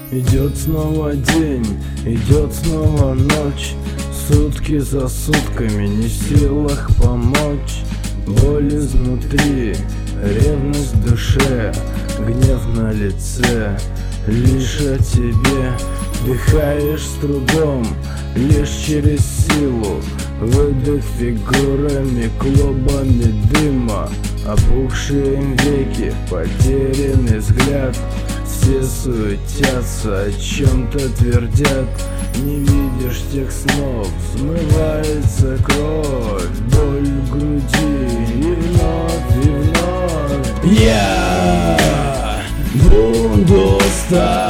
Идет снова день, идет снова ночь, сутки за сутками, не в силах помочь. Боль изнутри, ревность в душе, гнев на лице. Лишь о тебе вдыхаешь с трудом, лишь через силу. Выдох фигурами, клубами дыма, опухшие веки, потерянный взгляд. Все суетятся, о чем-то твердят. Не видишь тех снов, взмывается кровь, боль в груди и вновь. Я буду с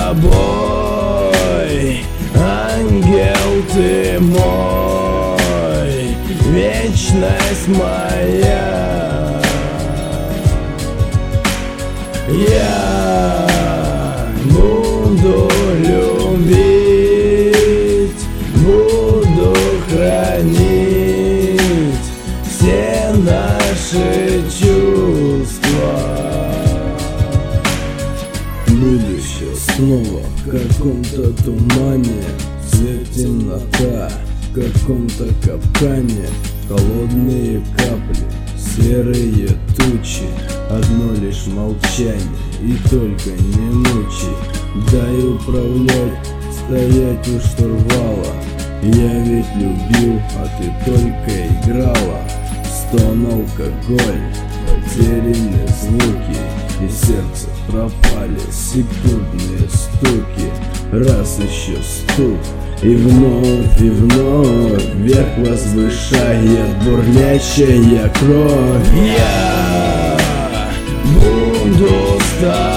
тобой, ангел ты мой, вечность моя. Я буду любить, буду хранить все наши чувства. Будущее снова в каком-то тумане, свет, темнота в каком-то капкане. Холодные капли, серые тучи, одно лишь молчание, и только не мучи. Дай управлять, стоять у штурвала. Я ведь любил, а ты только играла. Стон, алкоголь, потерянные звуки, и сердце пропали секундные стуки. Раз еще стук, и вновь вверх возвышает бурлящая кровь. Я буду с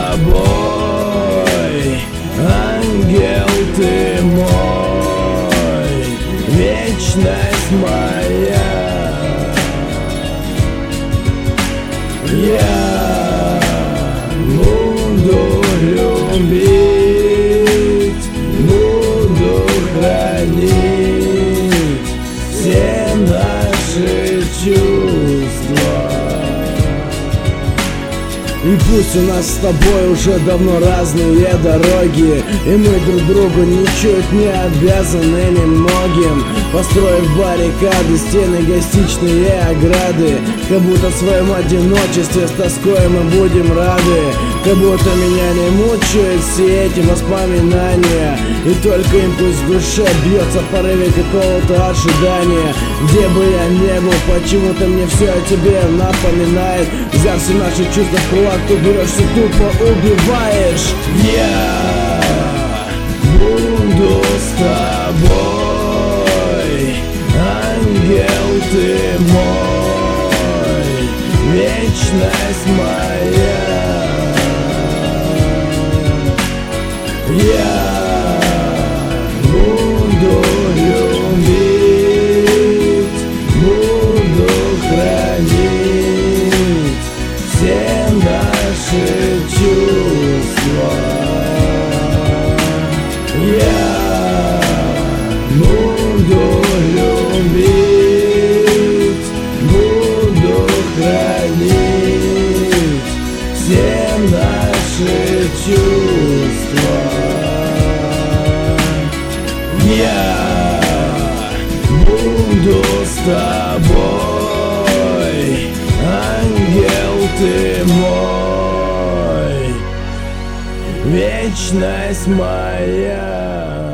тобой, ангел ты мой, вечность моя. Я буду любить, буду хранить все наши чувства. И пусть у нас с тобой уже давно разные дороги, и мы друг другу ничуть не обязаны немногим. Построив баррикады, стены, гостичные ограды, как будто в своем одиночестве с тоской мы будем рады. Как будто меня не мучают все эти воспоминания, и только импульс в душе бьется в порыве какого-то ожидания. Где бы я не был, почему-то мне все о тебе напоминает. Взяв все наши чувства в кулак, ты берешь все тупо убиваешь. Я буду с тобой, ангел ты мой, вечность моя. Я буду любить, буду хранить все наши чувства. Я буду любить, буду хранить все наши чувства. Я буду с тобой, ангел ты мой, вечность моя.